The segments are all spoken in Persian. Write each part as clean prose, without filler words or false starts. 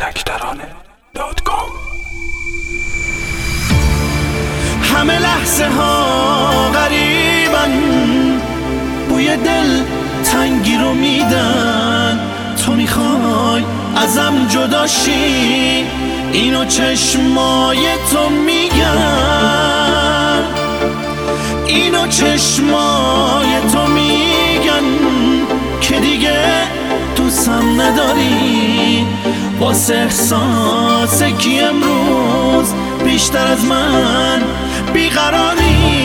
تکترانه.com. همه لحظه ها غریبن، بوی دل تنگی رو میدن. تو میخوای ازم جداشی، اینو چشمای تو میگن، اینو چشمای تو میگن که دیگه دوستم نداری. واسه احساس کی امروز بیشتر از من بیقراری؟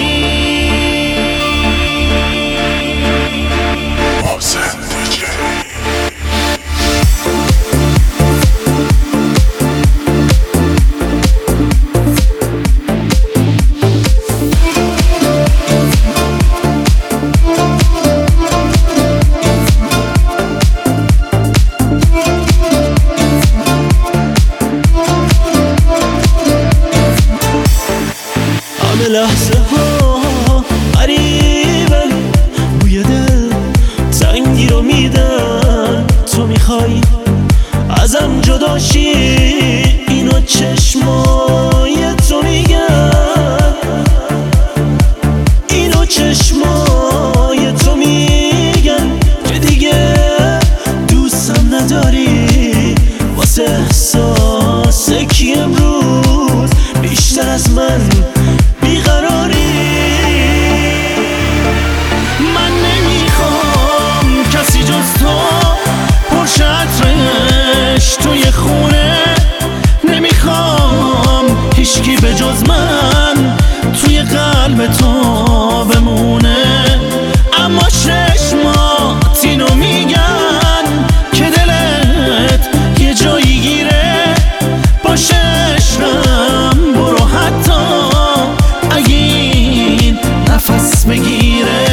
لحظه ها قریبن، بوی دل تنگی رو میدن. تو میخوای ازم جداشی، اینو چشمای تو میگن، اینو چشمای تو میگن که دیگه دوستم نداری. واسه احساس کی امروز بیشتر از من بیقراری؟ من نمیخوام کسی جز تو پرشه عطرش توی خونه، نمیخوام هیچکی به جز من توی قلب تو بمونه. اما چشمات اینو میگن که دلت یه جایی گیره. باشه عشقم برو حتی نفس بگیره.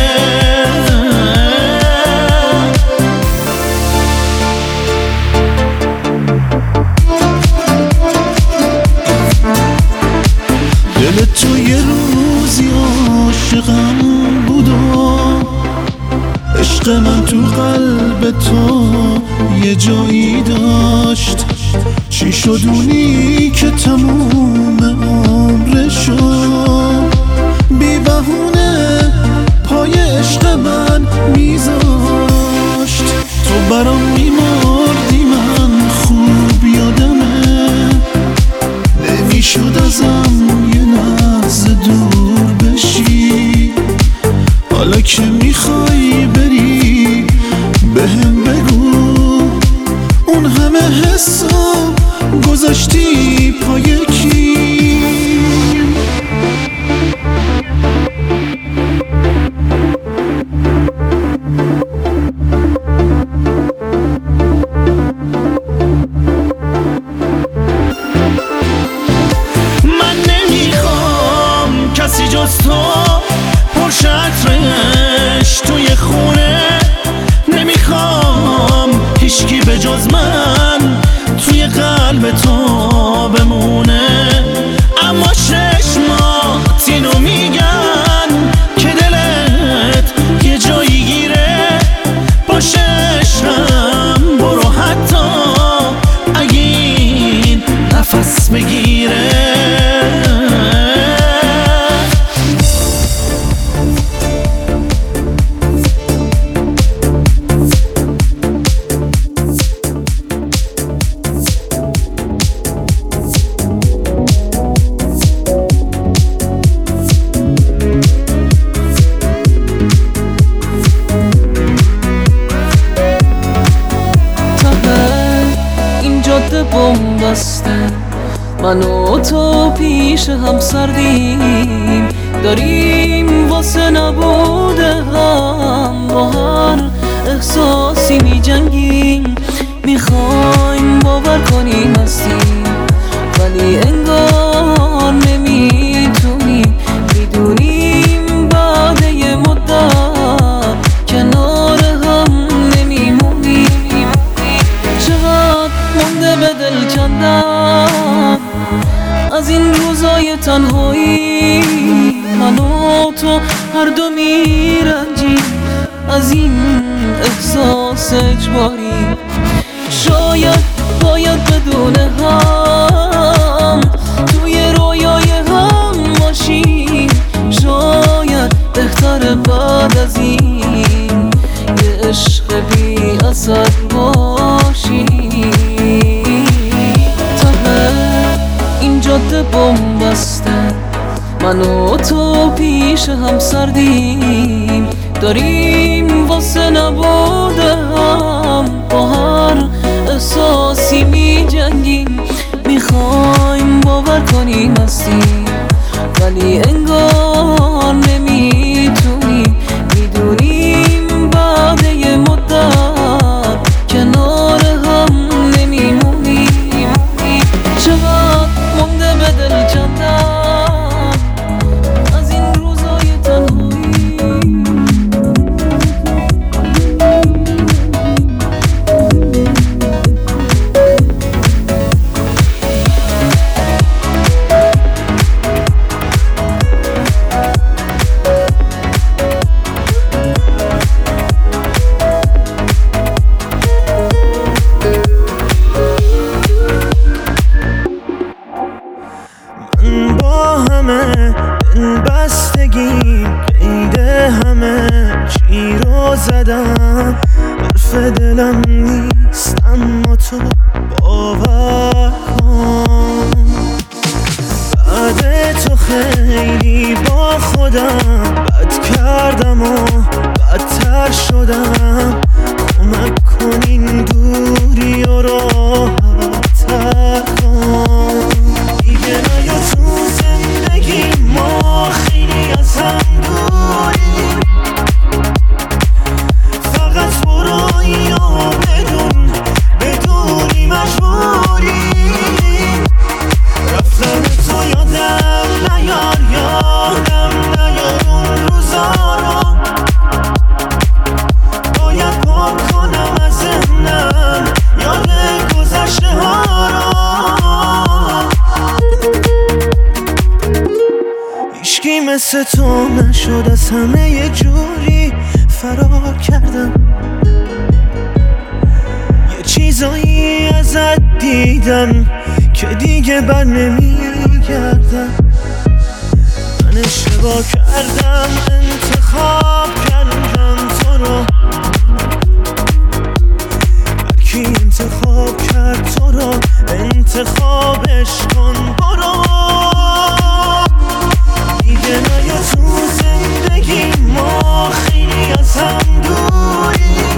دل تو یه روزی عاشقم بود و عشق من تو قلب تو یه جایی داشت. چی شد اونی که تموم عمرشو بی بهونه پای عشق من میذاشت؟ تو برام میمردی، من خوب یادمه، نمیشد ازم یه لحظه دور بشی. حالا که میخوای بری بهم بگو، اون همه حسو گذاشتی پای کی؟ کسی جز تو پرشه عطرش توی خونه، نمیخوام هیچکی به جز من توی قلب تو بمونه. اما چشمات اینو میگن که دلت یه جایی گیره. باشه عشقم برو حتی اگه این نفس بگیره. بسته من و تو پیش هم سردیم، داریم واسه نبوده هم با هر احساسی می جنگیم. میخوایم باور کنیم هستیم ولی انگار نمیتونیم. میدونیم بعد یه مدت کنار هم نمیمونیم. چقدر مونده به دل کندن از این روزای تنهایی، من و تو هر دو میرنجیم از این احساس اجباری. شاید باید بدون واسد باشی. این جاده بومبسته، من و تو پیش هم سردیم، داریم واسه نبوده هم با هر احساسی می جنگیم. میخوایم باور کنیم هستیم ولی انگار نمیتونیم. میدونیم بعد یه مدت کنار هم نمیمونیم. چقدر مونده به دل چندم از این روزای تنهایی. با همه بستگی قید همه چی رو زدم، حرف دلم نیست اما تو باور کن. بعد تو خیلی با خودم بد کردم و بدتر شدم. کمک کن این دوری و راحت‌تر کن. دیگه نیا تو زندگی ما خیلی از هم دوریم. فقط برو اینو بدونی مجبوریم. رفتن تو یادم نیار اون روزا رو. باید پاک کنم از ذهنم یاد گذشته ها رو. هیچکی مثل تو نشد، از همه یه جوری فرار کردم. یه چیزایی ازت دیدم که دیگه بر نمیگردم. من اشتباه کردم، انتخاب کردم تو رو. هرکی انتخاب کرد تو رو انتخابش کن برو. دیگه نیا تو زندگی ما خیلی از هم دوریم.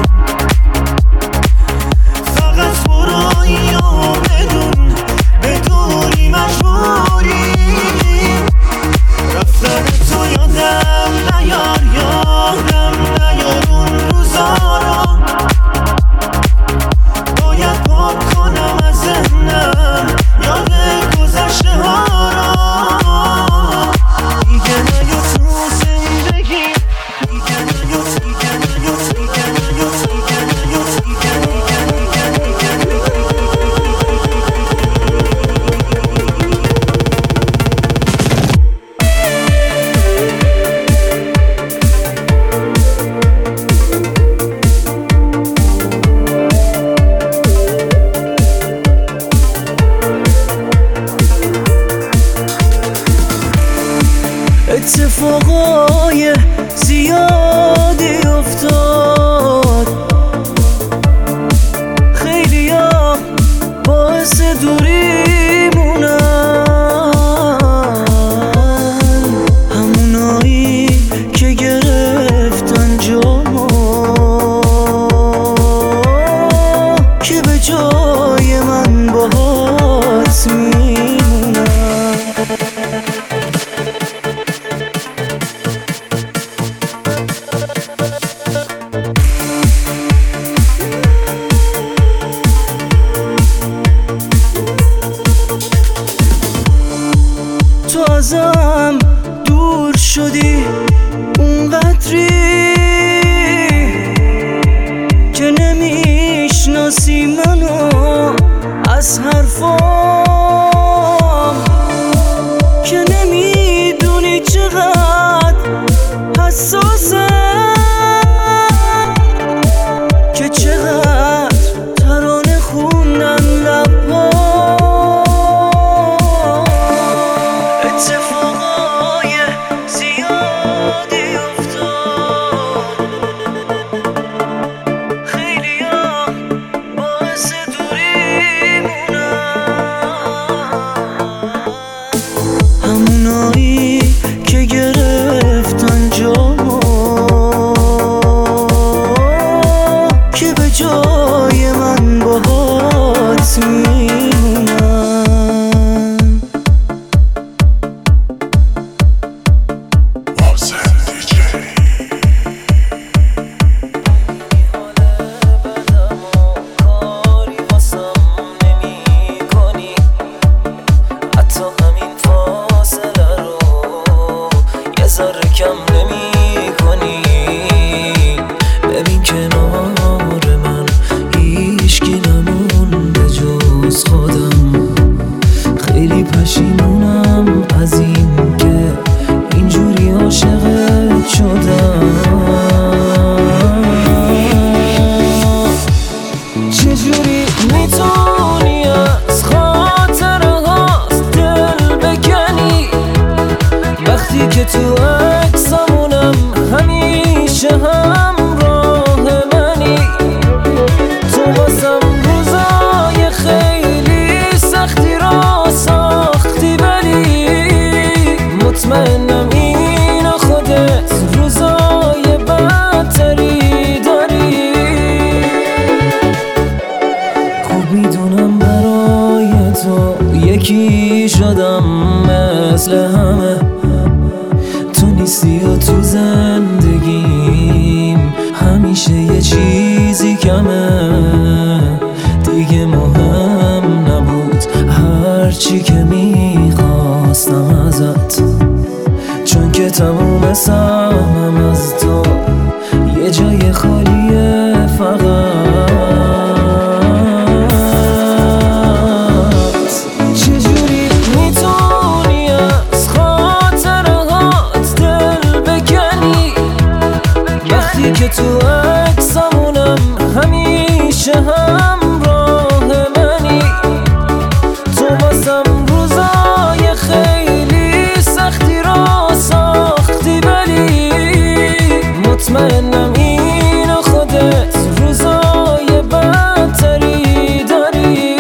فقط برو اینو بدونی مجبوریم. رفتن تو یادم نیار اون روزا رو. باید پاک کنم از ذهنم یاد گذشته ها رو. دیگه نیا تو زندگی، دیگه نیا اتفاقای زیادی افتاد. خیلیا باعث دوری مونن، همونایی که گرفتن جامو که به جای من باهات میمونن. تو ازم دور شدی اونقدری که نمیشناسی منو از حرفام، که نمیدونی چقدر حساسم، که چقدر ترانه خوندن لبام. اتفاقای زیادی افتاد، خیلیا برات میمونم. کم نمی کنی ببین کنار من هیچکی نمونده جز خودم. خیلی پشیمونم از این که اینجوری عاشقت شدم. چجوری میتونی از خاطره هاست دل بکنی وقتی که تو عکسامونم همیشه همراه منی. تو واسم روزای خیلی سختی را ساختی ولی مطمئنم اینو خودت روزای بدتری داری. خوب میدونم برای تو یکی شدم مثل همه. تو نیستی و تو زندگیم همیشه یه چیزی کمه. دیگه مهم نبود هرچی که میخواستم ازت، چون که تموم سهمم از تو یه جای خالیه فقط. چجوری میتونی از خاطره هات دل بکنی وقتی که تو عکسامونم همیشه همراه منی. تو واسم روزای خیلی سختی را ساختی ولی مطمئنم اینو خودت روزای بدتری داری.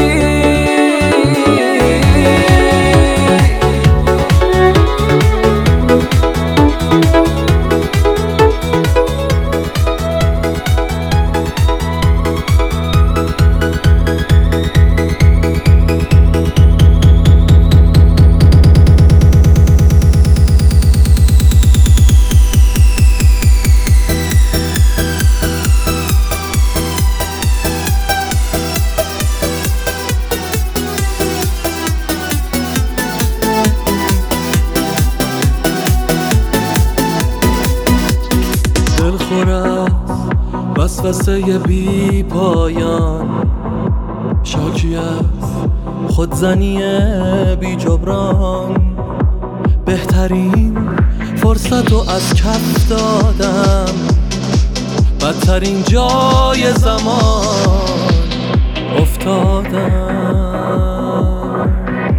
دلخورم وسوسه بی پایان، شاکی از خودزنی بی جبران. بهترین فرصت رو از کف دادم، بدترین جای زمان افتادم.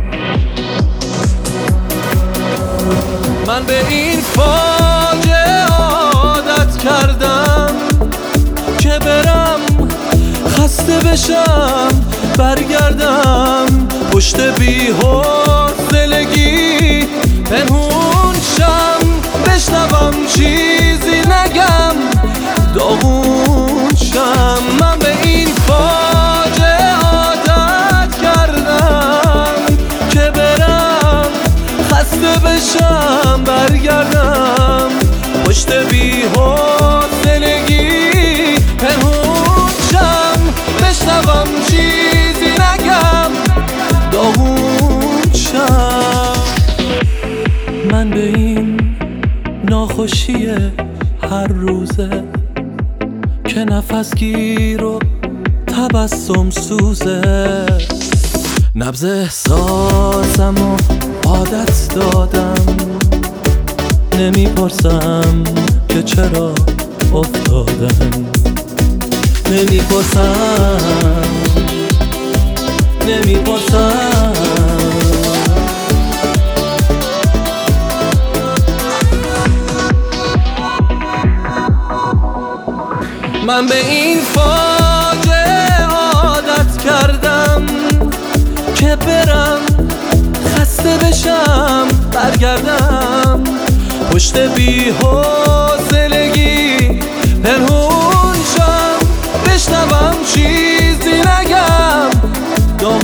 من به این فاجعه عادت کردم که برم خسته بشم برگردم پشت بی حوصلگی پنهون شم بشنوم چیزی نگم داغون شم. من به این فاجعه عادت کردم که برم خسته بشم برگردم پشت بی حوصلگی پنهون شم بشنوم چیزی نگم داغون شم. من به این ناخوشی هر روزه که نفس گیر و تبسم سوزه، نبض احساسم و عادت دادم. نمیپرسم که چرا افتادم، نمیپرسم. من به این فاجعه عادت کردم که برم خسته بشم برگردم پشت بی حوصلگی پنهون شم بشنوم چیزی نگم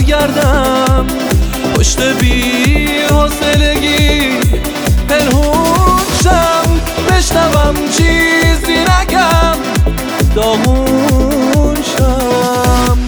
برگردم پشت بی حوصلگی پنهون شم بشنوم چیزی نگم داغون شم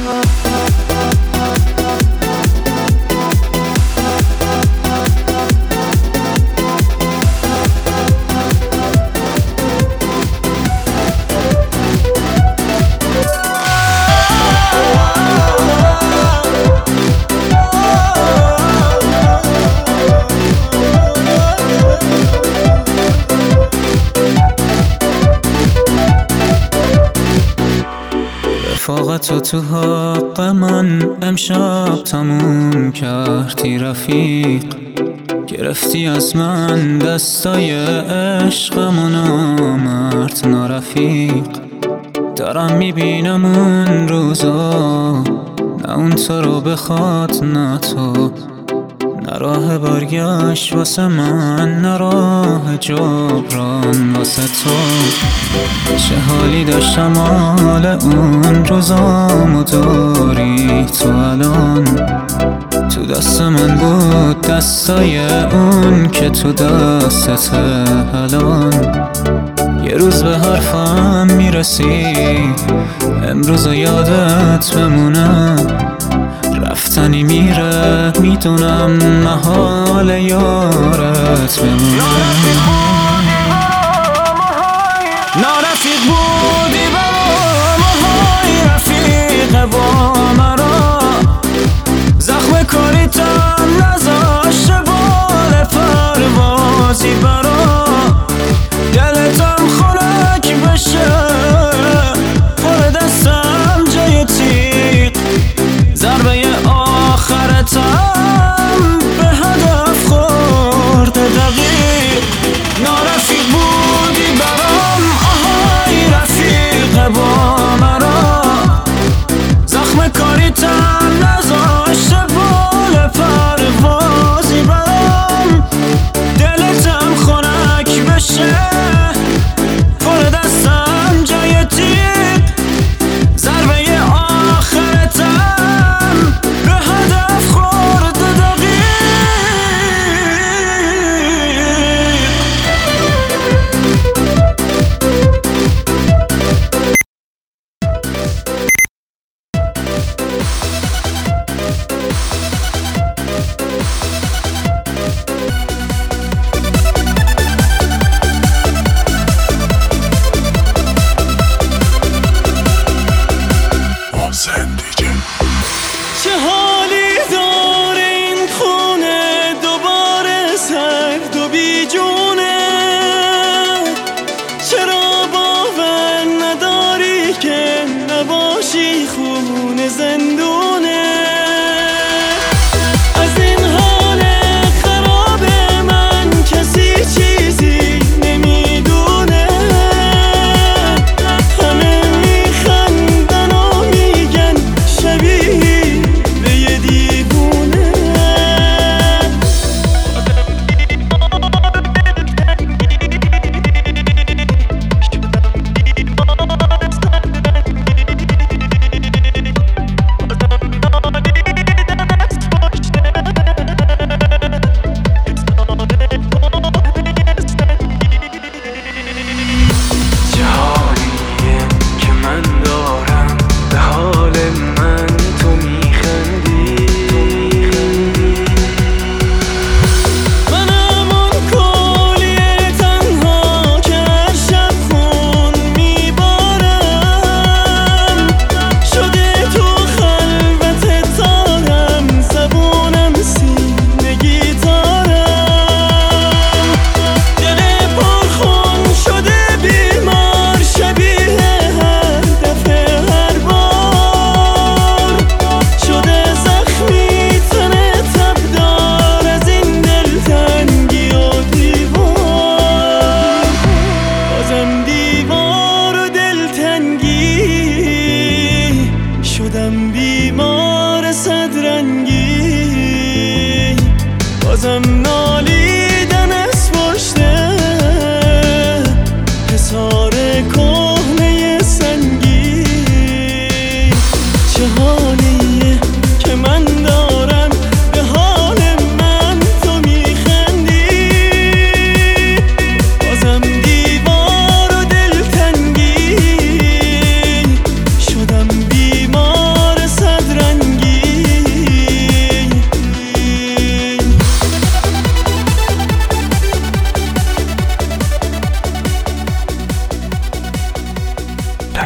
رفاقت تو حق من امشب تموم کردی رفیق گرفتی از من دستای عشقم و نامرد نارفیق دارم میبینم اون روزا نه اون تو رو بخواد نه تو نه راه برگشت واسه من نه راه جبران واسه تو چه حالی داشتم حال اون روزامو داری تو الان تو دست من بود دستای اون که تو دستت الان یه روز به حرفم میرسی امروز یادت بمونه رفتنی میره میدونم محال یارت بمونه نارفیق بودی برام های رفیق با مرا زخم کاریتم نذاشته بال پروازی برا دلتم خنک بشه پر دستم جای تیغ ضربه آخرتم به هدف خورده دقیق نارفیق بودی برام آهای رفیق با مرا زخم کاریتم نذاشته بال پروازی برام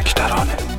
یک ترانه.